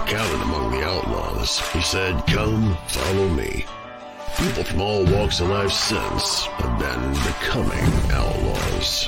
counted among the outlaws. He said, "Come, follow me." People from all walks of life since have been becoming outlaws.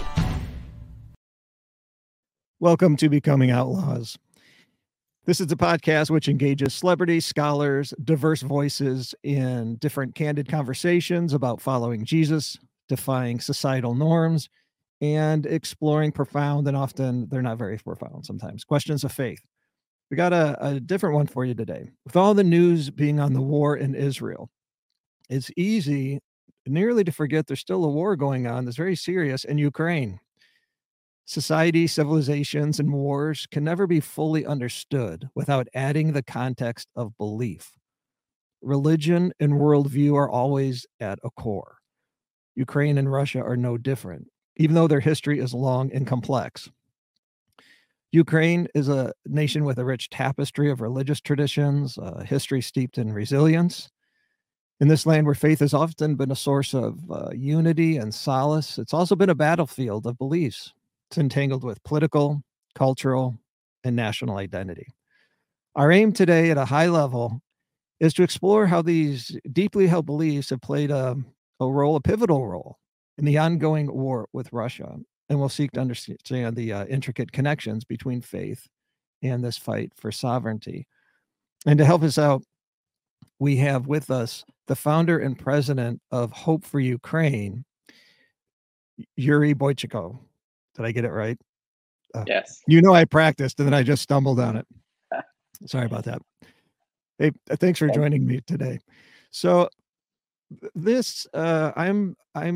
Welcome to Becoming Outlaws. This is a podcast which engages celebrities, scholars, diverse voices in different candid conversations about following Jesus, defying societal norms, and exploring profound, and often they're not very profound sometimes, questions of faith. We got a different one for you today. With all the news being on the war in Israel, it's easy nearly to forget there's still a war going on that's very serious in Ukraine. Society, civilizations, and wars can never be fully understood without adding the context of belief. Religion and worldview are always at a core. Ukraine and Russia are no different, even though their history is long and complex. Ukraine is a nation with a rich tapestry of religious traditions, a history steeped in resilience. In this land where faith has often been a source of unity and solace, it's also been a battlefield of beliefs. It's entangled with political, cultural, and national identity. Our aim today at a high level is to explore how these deeply held beliefs have played a pivotal role in the ongoing war with Russia. And we'll seek to understand the intricate connections between faith and this fight for sovereignty. And to help us out, we have with us the founder and president of Hope for Ukraine, Yuri Boychiko. Did I get it right? Yes. I practiced and then I just stumbled on it. Sorry about that. Hey, thanks for joining me today. So this, I'm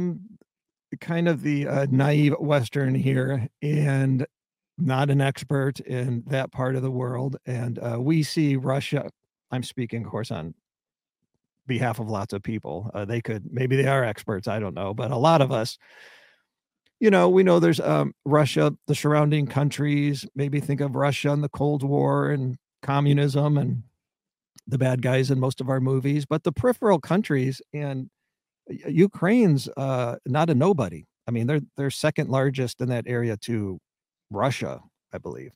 kind of the naive Western here and not an expert in that part of the world. And we see Russia, I'm speaking, of course, on behalf of lots of people. Maybe they are experts, I don't know, but a lot of us, we know there's Russia, the surrounding countries, maybe think of Russia and the Cold War and communism and the bad guys in most of our movies, but the peripheral countries, and Ukraine's not a nobody. I mean, they're second largest in that area to Russia, I believe.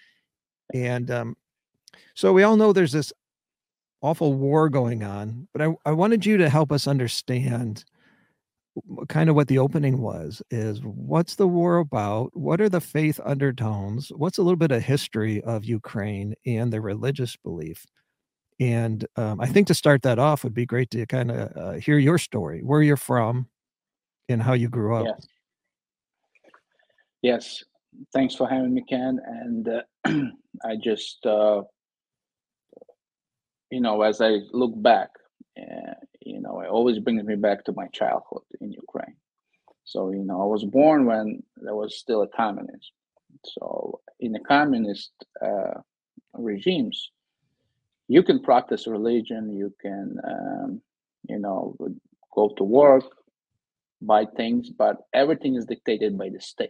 And so we all know there's this awful war going on, but I wanted you to help us understand kind of what the opening is what's the war about? What are the faith undertones? What's a little bit of history of Ukraine and the religious belief? And I think to start that off would be great to kind of hear your story, where you're from and how you grew up. Yes. Thanks for having me, Ken. And I just, as I look back, it always brings me back to my childhood in Ukraine. So, I was born when there was still a communism. So in the communist regimes, you can practice religion, you can, go to work, buy things, but everything is dictated by the state.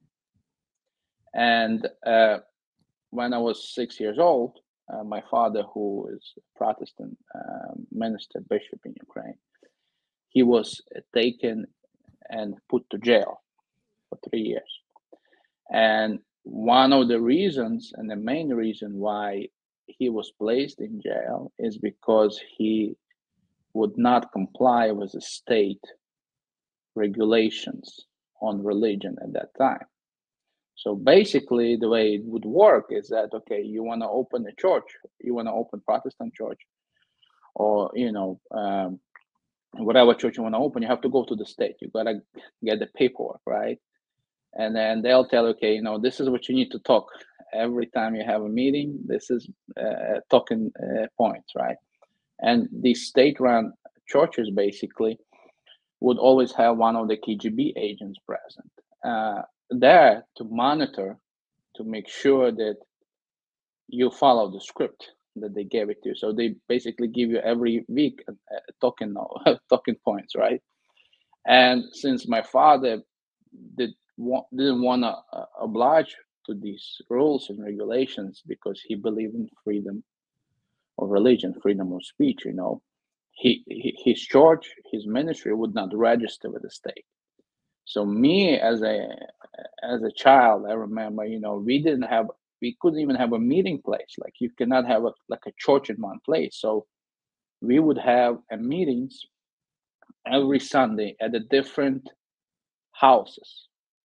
And when I was 6 years old, my father, who is a Protestant minister, bishop in Ukraine, he was taken and put to jail for 3 years. And one of the reasons, and the main reason why he was placed in jail, is because he would not comply with the state regulations on religion at that time. So basically, the way it would work is that, okay, you want to open a church, you want to open Protestant church, or, whatever church you want to open, you have to go to the state. You got to get the paperwork, right? And then they'll tell, okay, this is what you need to talk. Every time you have a meeting, this is talking points, right? And these state-run churches basically would always have one of the KGB agents present there to monitor, to make sure that you follow the script that they gave it to you. So they basically give you every week a talking points, right? And since my father didn't want to oblige to these rules and regulations because he believed in freedom of religion, freedom of speech, his church, his ministry would not register with the state. So me as a child, I remember, we didn't have we couldn't even have a meeting place. Like you cannot have a church in one place. So we would have meetings every Sunday at the different houses.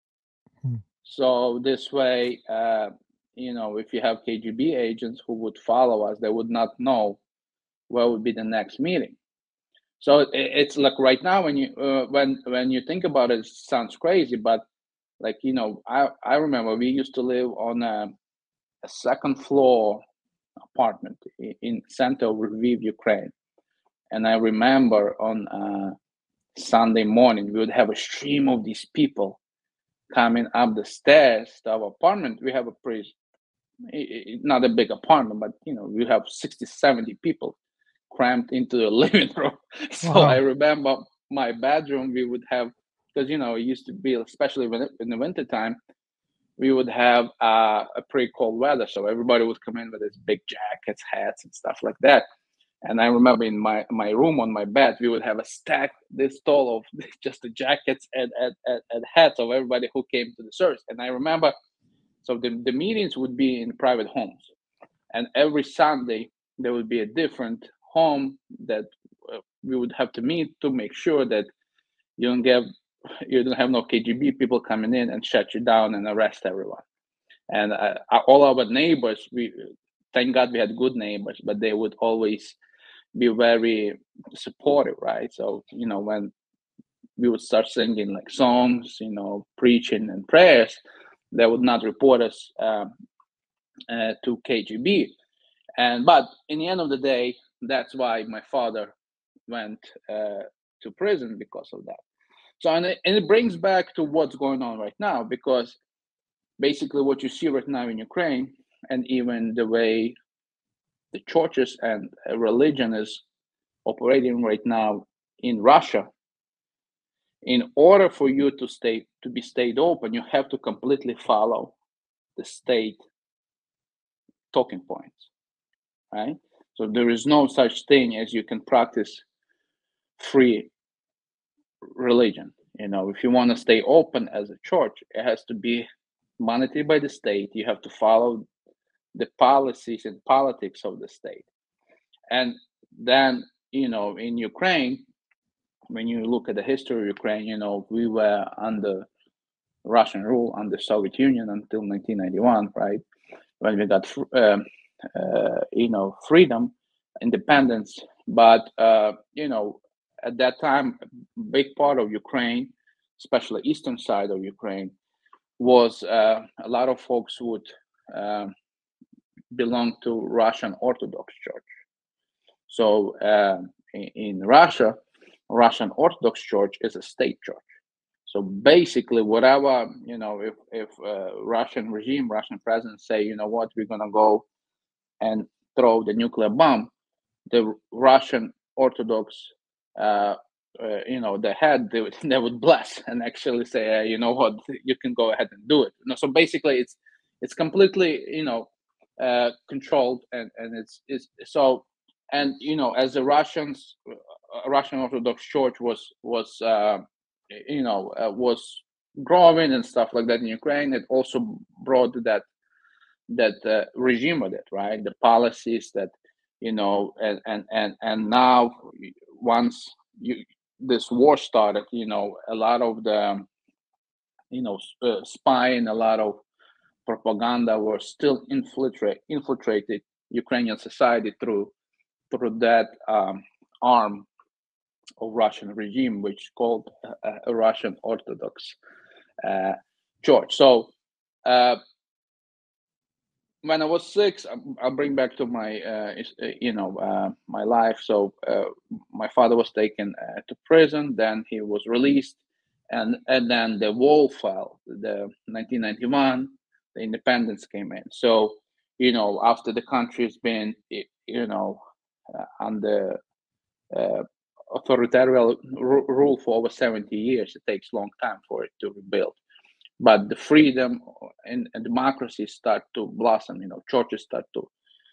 So this way, if you have KGB agents who would follow us, they would not know where would be the next meeting. So it's like right now when you think about it, it sounds crazy, but like I remember we used to live on a second floor apartment in center of Lviv, Ukraine, and I remember on Sunday morning we would have a stream of these people coming up the stairs to our apartment. We have a pretty not a big apartment, but we have 60-70 people cramped into the living room. So Wow. I remember my bedroom, we would have, because it used to be, especially in the winter time, we would have a pretty cold weather, so everybody would come in with these big jackets, hats, and stuff like that. And I remember in my room on my bed, we would have a stack this tall of just the jackets and hats of everybody who came to the service. And I remember, so the meetings would be in private homes, and every Sunday there would be a different home that we would have to meet to make sure that you don't have no KGB people coming in and shut you down and arrest everyone. And all our neighbors, thank God we had good neighbors, but they would always be very supportive, right? So when we would start singing like songs, preaching and prayers, they would not report us to KGB. But in the end of the day, that's why my father went to prison because of that. So and it brings back to what's going on right now, because basically what you see right now in Ukraine, and even the way the churches and religion is operating right now in Russia, in order for you to be stayed open, you have to completely follow the state talking points, right? So there is no such thing as you can practice free religion. If you want to stay open as a church, it has to be monitored by the state. You have to follow the policies and politics of the state. And then, in Ukraine, when you look at the history of Ukraine, we were under Russian rule, under Soviet Union until 1991, right? When we got, freedom, independence. But, at that time, a big part of Ukraine, especially eastern side of Ukraine, was a lot of folks would belong to Russian Orthodox Church. So in Russia, Russian Orthodox Church is a state church. So basically, whatever, if Russian regime, Russian president say, you know what, we're gonna go and throw the nuclear bomb, the Russian Orthodox, the head, they would bless and actually say, you know what, you can go ahead and do it. So basically, it's completely, controlled, and it's so. And as the Russian Orthodox Church was growing and stuff like that in Ukraine, it also brought that regime with it, right? The policies that and now once this war started, a lot of the spying, a lot of propaganda were still infiltrated Ukrainian society through that arm of Russian regime, which called a Russian Orthodox Church. So when I was 6, I'll bring back to my my life. So my father was taken to prison, then he was released, and then the wall fell. The 1991, the independence came in. So after the country's been under authoritarian rule for over 70 years, it takes a long time for it to rebuild. But the freedom and democracy start to blossom. Churches start to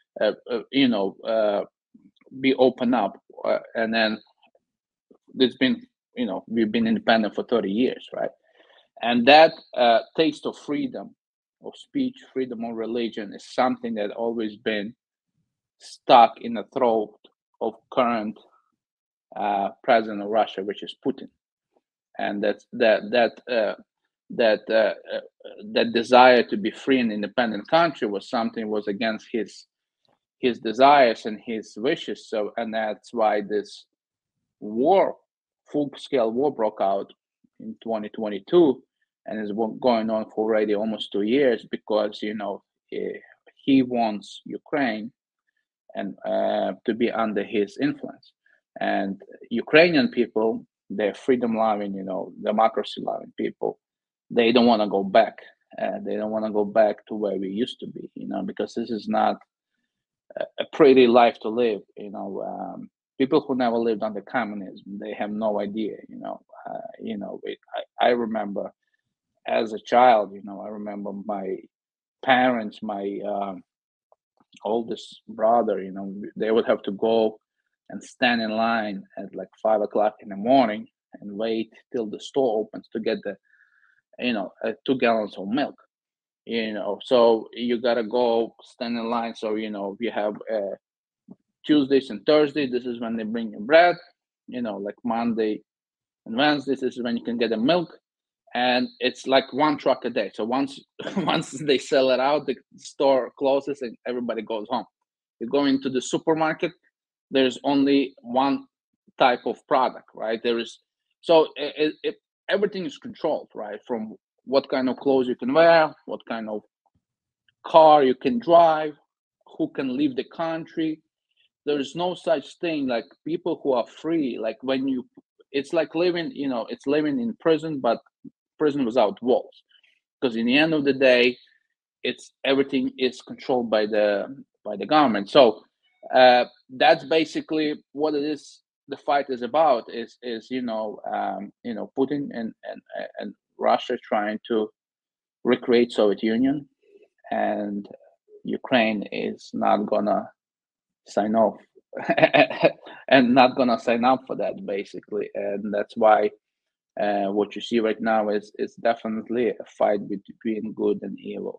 be open up, and then there's been we've been independent for 30 years, right? And that taste of freedom of speech, freedom of religion is something that always been stuck in the throat of current president of Russia, which is Putin, and that desire to be free and independent country was against his desires and his wishes. So, and that's why this full-scale war broke out in 2022, and is going on for already almost 2 years, because he wants Ukraine and to be under his influence. And Ukrainian people, they're freedom-loving, democracy-loving people. They don't want to go back. They don't want to go back to where we used to be, because this is not a pretty life to live. People who never lived under communism, they have no idea. I remember as a child, I remember my parents, my oldest brother, they would have to go and stand in line at like 5 o'clock in the morning and wait till the store opens to get the 2 gallons of milk. So you gotta go stand in line. So you have Tuesdays and Thursdays, this is when they bring you bread. Like Monday and Wednesdays, this is when you can get the milk, and it's like 1 truck a day. So once they sell it out, the store closes and everybody goes home. You go into the supermarket, there's only one type of product, right? Everything is controlled, right? From what kind of clothes you can wear, what kind of car you can drive, who can leave the country. There is no such thing like people who are free. Like it's like living, it's living in prison, but prison without walls. Because in the end of the day, everything is controlled by the government. So that's basically what it is. The fight is about is Putin and Russia trying to recreate Soviet Union, and Ukraine is not gonna sign off and not gonna sign up for that, basically. And that's why what you see right now is definitely a fight between good and evil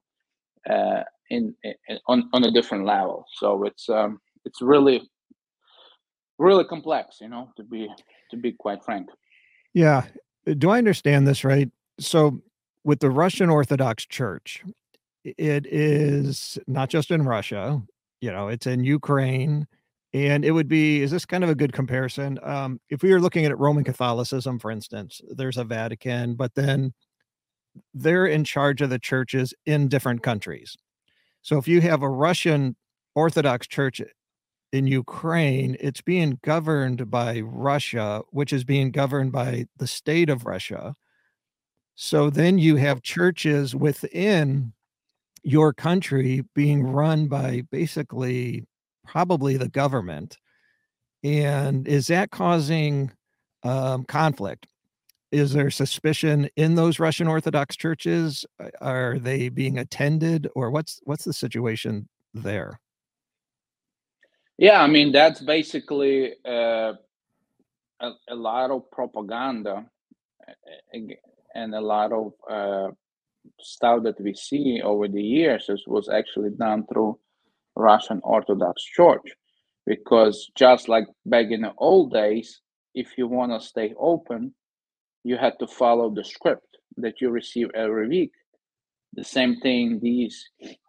on a different level. So it's really complex, to be quite frank. Yeah. Do I understand this right? So with the Russian Orthodox Church, it is not just in Russia, it's in Ukraine. And is this kind of a good comparison? If we were looking at Roman Catholicism, for instance, there's a Vatican, but then they're in charge of the churches in different countries. So if you have a Russian Orthodox Church in Ukraine, it's being governed by Russia, which is being governed by the state of Russia. So then you have churches within your country being run by basically probably the government. And is that causing conflict? Is there suspicion in those Russian Orthodox churches? Are they being attended, or what's the situation there? Yeah, I mean, that's basically a lot of propaganda and a lot of stuff that we see over the years was actually done through Russian Orthodox Church, because just like back in the old days, if you want to stay open, you had to follow the script that you receive every week. The same thing these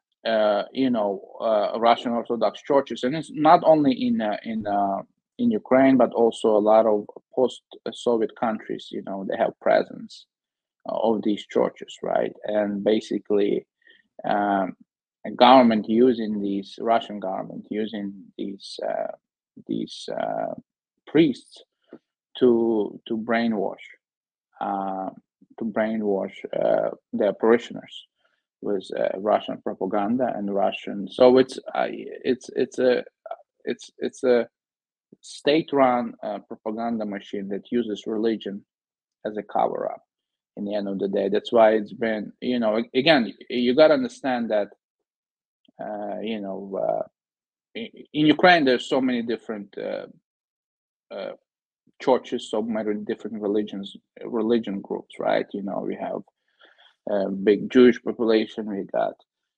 Russian Orthodox churches, and it's not only in Ukraine, but also a lot of post-Soviet countries. They have presence of these churches, right? And basically, a government using Russian government using these priests to brainwash their parishioners with Russian propaganda and Russian. So it's a state-run propaganda machine that uses religion as a cover-up. In the end of the day, that's why it's been, again, you got to understand that, in Ukraine there's so many different churches, so many different religion groups, right? We have big Jewish population. We got,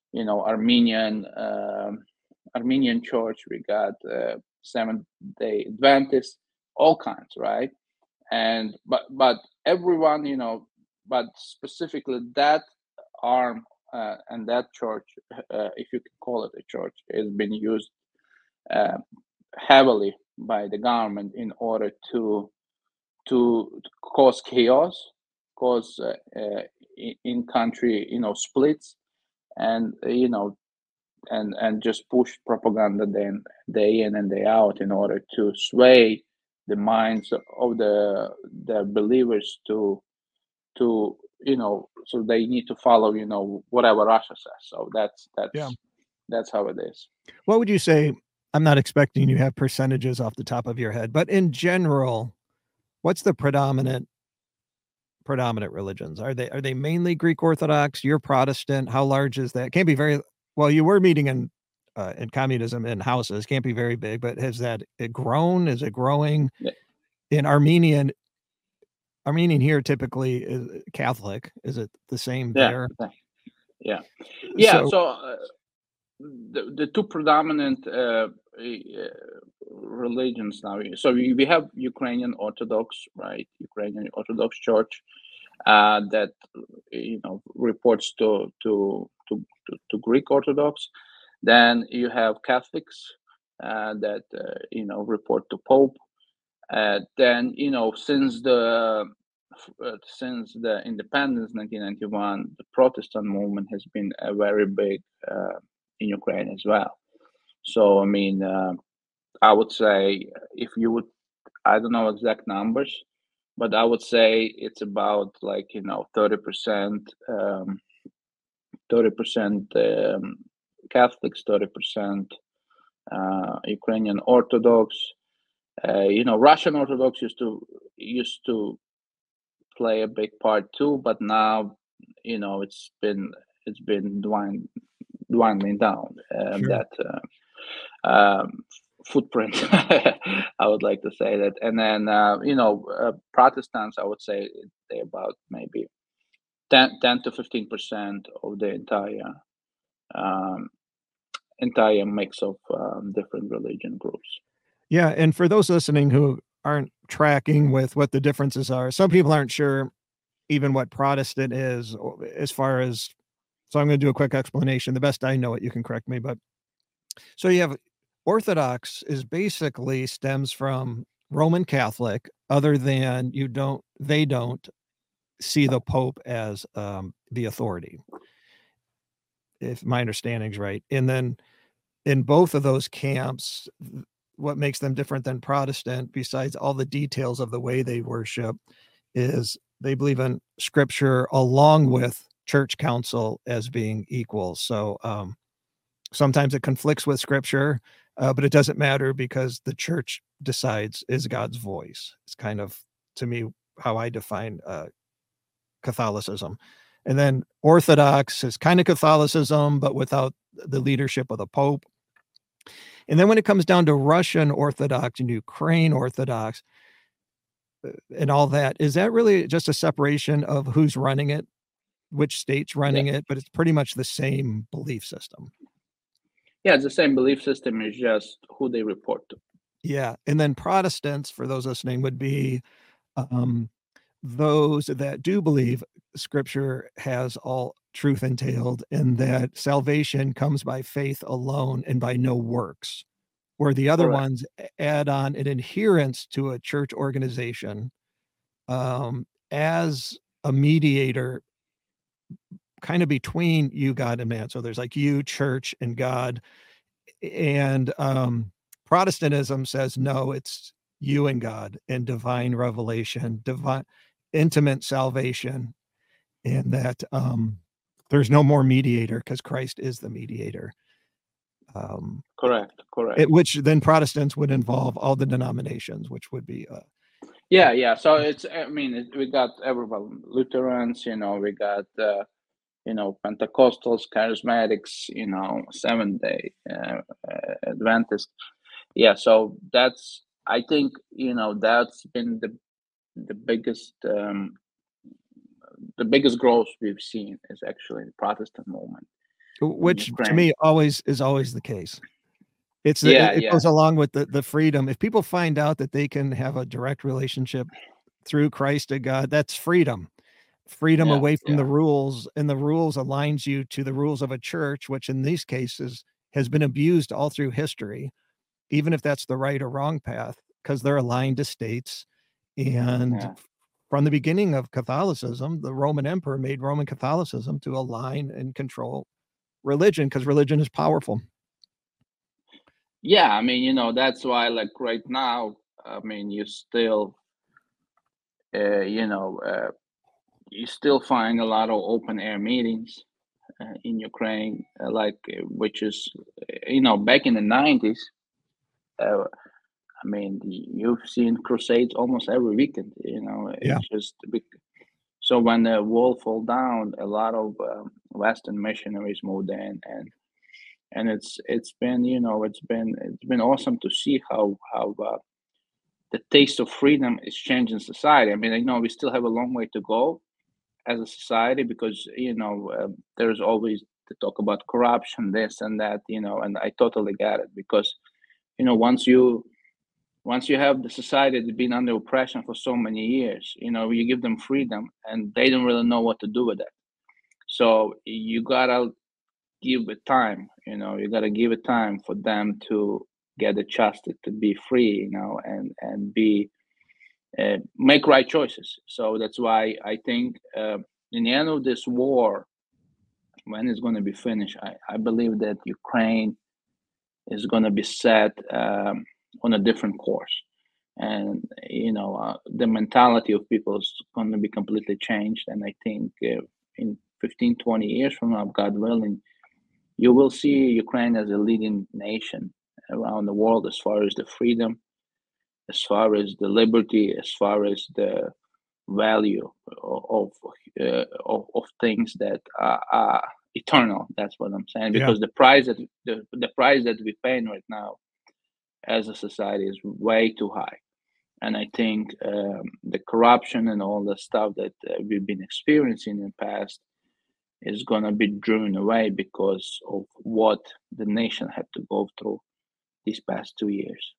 Armenian church. We got Seventh-day Adventists, all kinds, right? And but everyone, but specifically that arm and that church, if you can call it a church, has been used heavily by the government in order to cause chaos, cause in country, splits, and and just push propaganda then day in and day out in order to sway the minds of the believers to so they need to follow whatever Russia says. So Yeah. that's how it is. What would you say? I'm not expecting you to have percentages off the top of your head, but in general, what's the predominant religions? Are they mainly Greek Orthodox? You're Protestant. How large is that? Can't be very well. You were meeting in communism in houses. Can't be very big, but has it grown? Is it growing? Yeah. In Armenian here typically is Catholic. Is it the same there? Yeah. So the two predominant religions now. So we have Ukrainian Orthodox, right? Ukrainian Orthodox Church that reports to Greek Orthodox. Then you have Catholics that report to Pope. Then since the independence 1991, the Protestant movement has been a very big in Ukraine as well. So I mean, I would say if you would, I don't know exact numbers, but I would say it's about 30%, 30% Catholics, 30% Ukrainian Orthodox. Russian Orthodox used to play a big part too, but now it's been dwindling down Sure. that footprint. I would like to say that. And then Protestants, I would say they're about maybe 10 to 15% of the entire mix of different religion groups. Yeah, and for those listening who aren't tracking with what the differences are, some people aren't sure even what Protestant is as far as, so I'm going to do a quick explanation. The best I know it, you can correct me, but so you have Orthodox is basically stems from Roman Catholic, other than they don't see the Pope as the authority, if my understanding's right. And then in both of those camps, what makes them different than Protestant, besides all the details of the way they worship, is they believe in Scripture along with church council as being equal. So sometimes it conflicts with Scripture, but it doesn't matter because the church decides is God's voice. It's kind of, to me, how I define Catholicism. And then Orthodox is kind of Catholicism, but without the leadership of the Pope. And then when it comes down to Russian Orthodox and Ukraine Orthodox and all that, is that really just a separation of who's running it, which state's running it, but it's pretty much the same belief system? Yeah, it's the same belief system. It's just who they report to. Yeah. And then Protestants, for those listening, would be those that do believe Scripture has all truth entailed and that salvation comes by faith alone and by no works, where the other Correct. ones add on an adherence to a church organization as a mediator kind of between you, God, and man. So there's like you, church, and God. And Protestantism says, no, it's you and God and divine revelation, divine intimate salvation, and that there's no more mediator because Christ is the mediator. Correct. Which then Protestants would involve all the denominations, which would be yeah. So it's, I mean, we got everyone, Lutherans, we got Pentecostals, Charismatics, Seventh-day Adventists. Yeah, so that's, I think, that's been the biggest the biggest growth we've seen is actually the Protestant movement in which to Ukraine. me is always the case. It Yeah. goes along with the freedom. If people find out that they can have a direct relationship through Christ to God, that's freedom. Freedom away from the rules, and the rules aligns you to the rules of a church, which in these cases has been abused all through history, even if that's the right or wrong path, because they're aligned to states. And from the beginning of Catholicism, the Roman emperor made Roman Catholicism to align and control religion, because religion is powerful. Yeah, I mean, you know, that's why, like right now, I mean, you still, you still find a lot of open air meetings in Ukraine, which is, back in the 90s. I mean, you've seen crusades almost every weekend. It's just so when the wall fell down, a lot of Western missionaries moved in, and it's been it's been awesome to see how the taste of freedom is changing society. I mean, we still have a long way to go as a society, because there's always the talk about corruption, this and that, and I totally get it, because once you have the society that's been under oppression for so many years, you give them freedom and they don't really know what to do with it. So you gotta give it time, you gotta give it time for them to get adjusted to be free, and be make right choices. So that's why I think in the end of this war, when it's going to be finished, I believe that Ukraine is going to be set on a different course, and the mentality of people is going to be completely changed. And I think in 15-20 years from now, God willing, you will see Ukraine as a leading nation around the world as far as the freedom, as far as the liberty, as far as the value of things that are eternal. That's what I'm saying. Because the price that the price that we're paying right now as a society is way too high. And I think the corruption and all the stuff that we've been experiencing in the past is going to be driven away because of what the nation had to go through these past 2 years.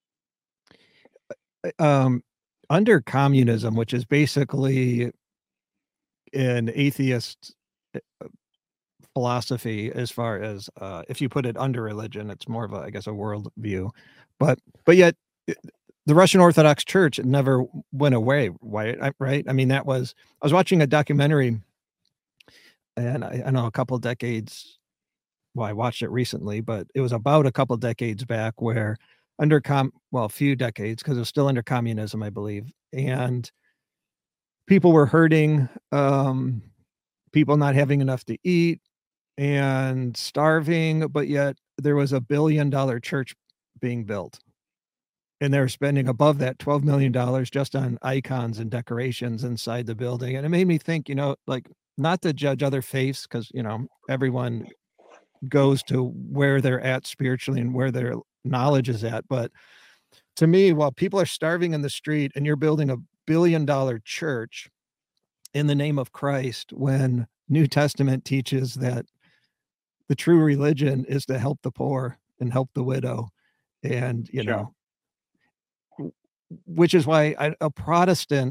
Under communism, which is basically an atheist philosophy, as far as if you put it under religion, it's more of a, I guess, a world view, but yet the Russian Orthodox Church never went away, right? I mean, I was watching a documentary, and I know a couple of decades, well, I watched it recently, but it was about a couple of decades back, where a few decades, because it was still under communism, I believe, and people were hurting, people not having enough to eat and starving, but yet there was $1 billion church being built, and they're spending above that $12 million just on icons and decorations inside the building. And it made me think, like, not to judge other faiths, because everyone goes to where they're at spiritually and where their knowledge is at, but to me, while people are starving in the street and you're building $1 billion church in the name of Christ, when New Testament teaches that the true religion is to help the poor and help the widow, and which is why a Protestant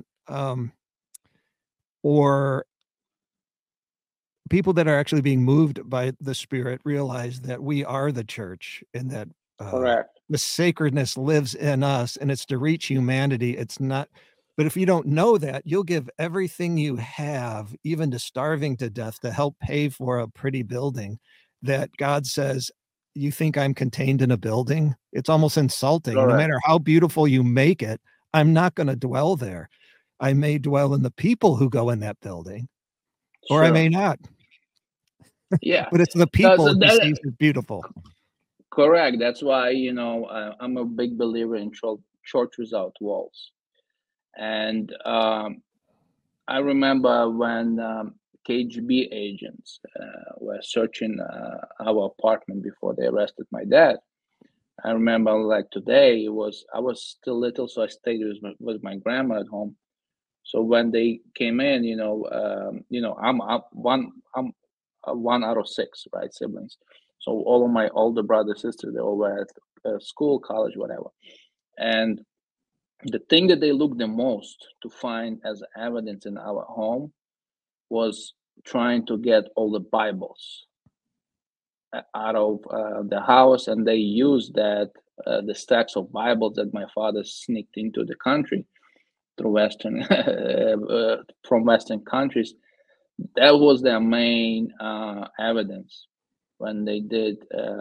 or people that are actually being moved by the Spirit realize that we are the church, and that Correct. The sacredness lives in us, and it's to reach humanity. It's not, but if you don't know that, you'll give everything you have, even to starving to death, to help pay for a pretty building that God says, you think I'm contained in a building? It's almost insulting. Correct. No matter how beautiful you make it, I'm not going to dwell there. I may dwell in the people who go in that building, or I may not. Yeah. But it's the people who sees it beautiful. Correct. That's why, I'm a big believer in church without walls. And I remember when KGB agents were searching our apartment before they arrested my dad. I remember, like today, I was still little, so I stayed with my grandma at home. So when they came in, I'm one out of six, right, siblings. So all of my older brothers, sisters, they all were at school, college, whatever. And the thing that they looked the most to find as evidence in our home was trying to get all the Bibles out of the house, and they used that the stacks of Bibles that my father sneaked into the country through Western from Western countries. That was their main evidence when they did,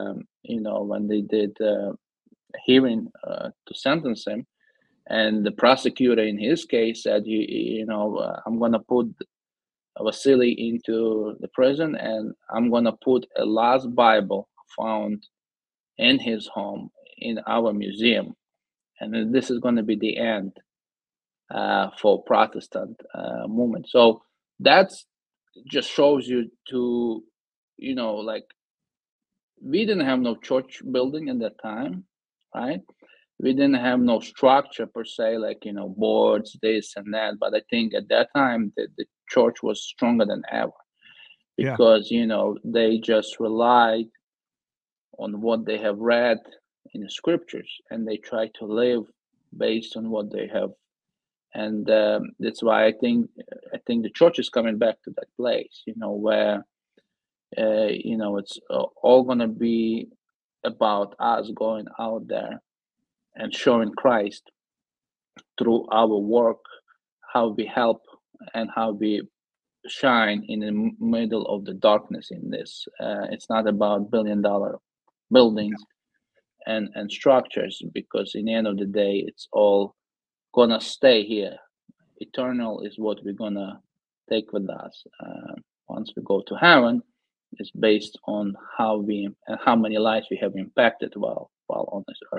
hearing to sentence him. And the prosecutor, in his case, said, I'm going to put Vasily into the prison, and I'm going to put a last Bible found in his home in our museum. And this is going to be the end for Protestant movement. So that's just shows you to, like, we didn't have no church building at that time, right? We didn't have no structure per se, like, boards, this and that. But I think at that time the church was stronger than ever because, they just relied on what they have read in the scriptures, and they try to live based on what they have. And that's why I think the church is coming back to that place, where it's all going to be about us going out there and showing Christ through our work, how we help and how we shine in the middle of the darkness in this. It's not about billion-dollar buildings and structures, because in the end of the day, it's all gonna stay here. Eternal is what we're gonna take with us once we go to heaven. Is based on how many lives we have impacted while on this earth.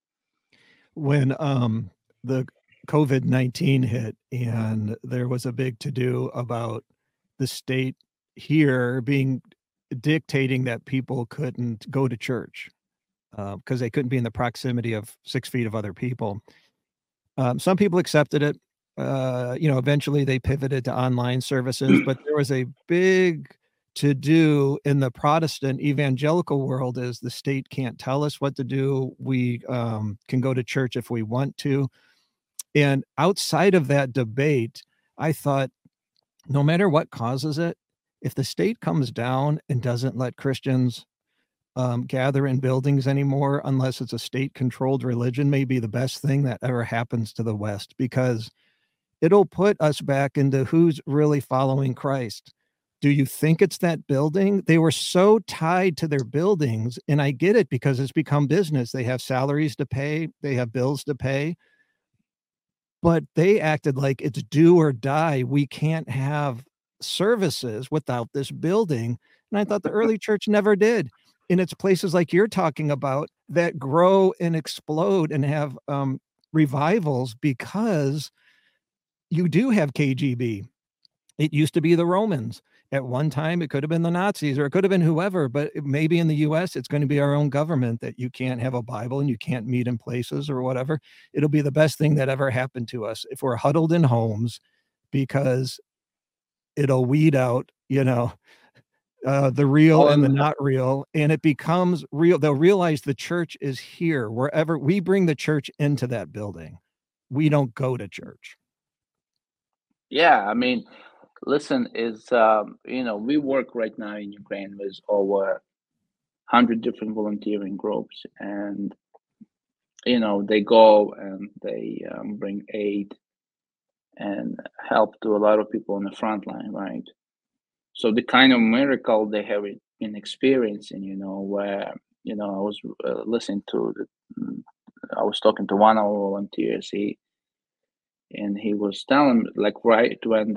When the COVID-19 hit and there was a big to-do about the state here dictating that people couldn't go to church because they couldn't be in the proximity of 6 feet of other people. Some people accepted it. Eventually they pivoted to online services, but there was a big to do in the Protestant evangelical world is the state can't tell us what to do. We can go to church if we want to. And outside of that debate, I thought, no matter what causes it, if the state comes down and doesn't let Christians gather in buildings anymore, unless it's a state-controlled religion, may be the best thing that ever happens to the West, because it'll put us back into who's really following Christ. Do you think it's that building? They were so tied to their buildings, and I get it because it's become business. They have salaries to pay, they have bills to pay, but they acted like it's do or die. We can't have services without this building. And I thought the early church never did. And it's places like you're talking about that grow and explode and have revivals because you do have KGB. It used to be the Romans. At one time, it could have been the Nazis or it could have been whoever, but maybe in the US, it's going to be our own government that you can't have a Bible and you can't meet in places or whatever. It'll be the best thing that ever happened to us if we're huddled in homes, because it'll weed out, the real and the not real, and it becomes real. They'll realize the church is here. Wherever we bring the church into that building, we don't go to church. Yeah, I mean, listen, we work right now in Ukraine with over 100 different volunteering groups, and they go and they bring aid and help to a lot of people on the front line, right? So the kind of miracle they have been experiencing, where I was listening to I was talking to one of our volunteers. He was telling, like, right when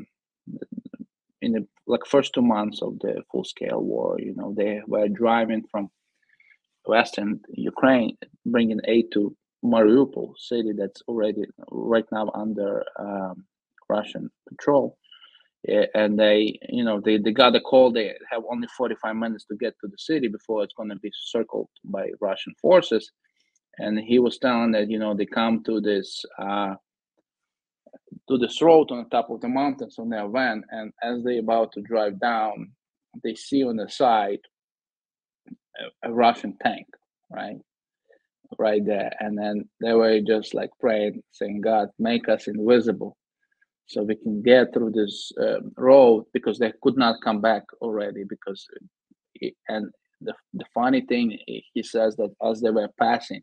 in the first 2 months of the full scale war, they were driving from Western Ukraine, bringing aid to Mariupol city that's already right now under Russian control. And they got a call. They have only 45 minutes to get to the city before it's going to be circled by Russian forces. And he was telling that they come to this to this road on the top of the mountains on their van, and as they about to drive down, they see on the side a Russian tank, right, right there, and then they were just like praying, saying, "God, make us invisible, so we can get through this road," because they could not come back already. Because, and the funny thing, he says that as they were passing,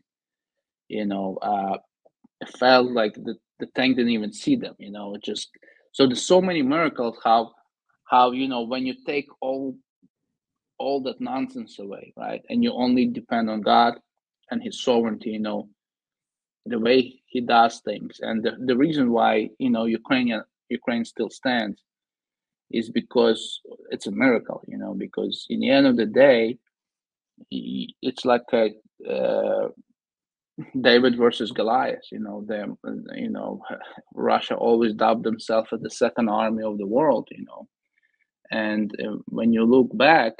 it felt like the tank didn't even see them. Just so there's so many miracles how when you take all that nonsense away, right, and you only depend on God and His sovereignty, the way He does things, and the reason why Ukraine still stands is because it's a miracle, because in the end of the day, it's like a David versus Goliath. Russia always dubbed themselves as the second army of the world. And when you look back,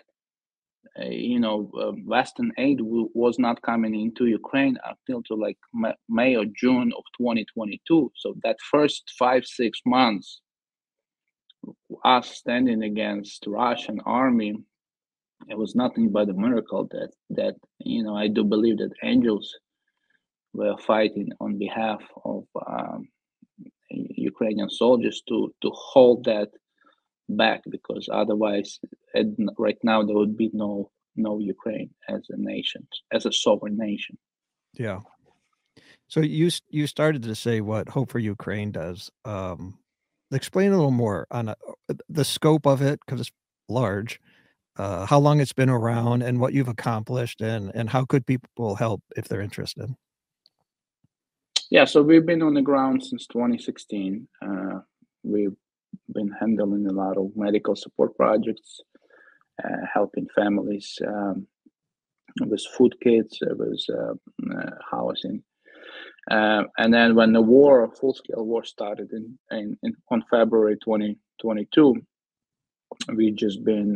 Western aid was not coming into Ukraine until to like May or June of 2022. So that first 5-6 months, us standing against Russian army, it was nothing but a miracle that I do believe that angels were fighting on behalf of Ukrainian soldiers to hold that back, because otherwise, right now there would be no Ukraine as a nation, as a sovereign nation. Yeah. So you started to say what Hope for Ukraine does. Explain a little more on the scope of it, because it's large. How long it's been around, and what you've accomplished, and how could people help if they're interested? Yeah, so we've been on the ground since 2016. We've been handling a lot of medical support projects, helping families with food kits, with housing. And then when the full-scale war started on February 2022, we've just been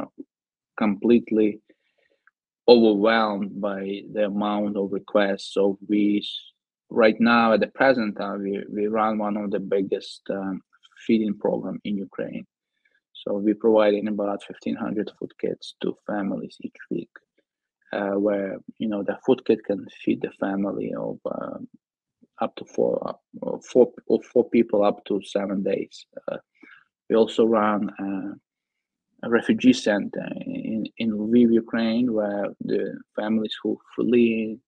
completely overwhelmed by the amount of requests. So right now, at the present time, we run one of the biggest feeding program in Ukraine. So we're providing about 1,500 food kits to families each week, where the food kit can feed the family of up to four people up to 7 days. We also run a refugee center in Lviv, Ukraine, where the families who flee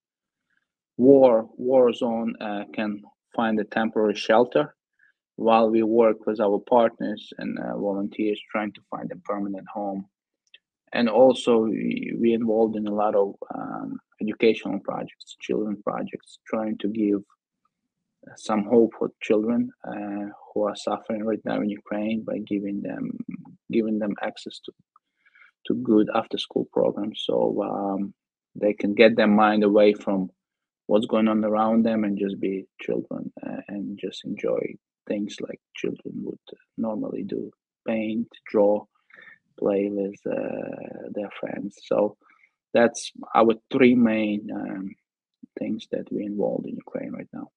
war zone can find a temporary shelter, while we work with our partners and volunteers trying to find a permanent home. And also we involved in a lot of educational projects, children projects, trying to give some hope for children who are suffering right now in Ukraine by giving them access to good after school programs, so they can get their mind away from what's going on around them and just be children and just enjoy things like children would normally do: paint, draw, play with their friends. So that's our three main things that we're involved in Ukraine right now.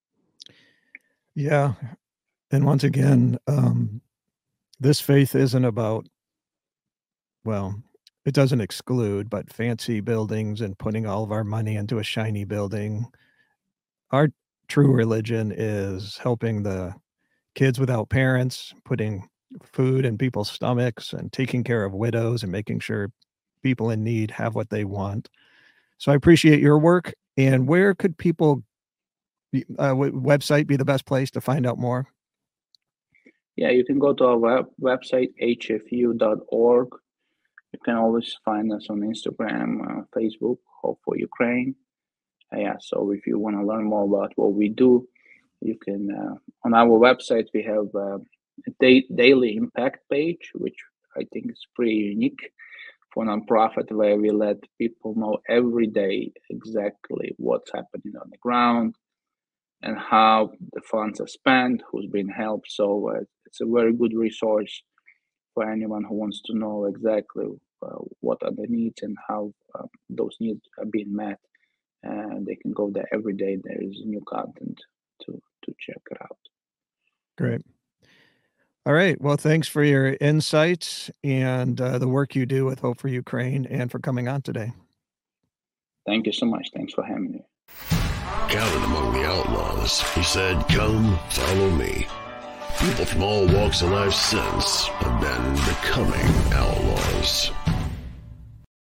Yeah. And once again, this faith isn't about, well, it doesn't exclude, but fancy buildings and putting all of our money into a shiny building. Our true religion is helping the kids without parents, putting food in people's stomachs, and taking care of widows, and making sure people in need have what they want. So I appreciate your work. And where could people website be the best place to find out more? Yeah, you can go to our website, hfu.org. You can always find us on Instagram, Facebook, Hope for Ukraine. So if you want to learn more about what we do, you can, on our website, we have a daily impact page, which I think is pretty unique for nonprofit, where we let people know every day exactly what's happening on the ground and how the funds are spent, who's been helped. So it's a very good resource for anyone who wants to know exactly what are the needs and how those needs are being met. And they can go there every day. There is new content to check it out. Great. All right. Well, thanks for your insights and the work you do with Hope for Ukraine and for coming on today. Thank you so much. Thanks for having me. Counted among the outlaws, he said, "Come, follow me." People from all walks of life since have been becoming outlaws.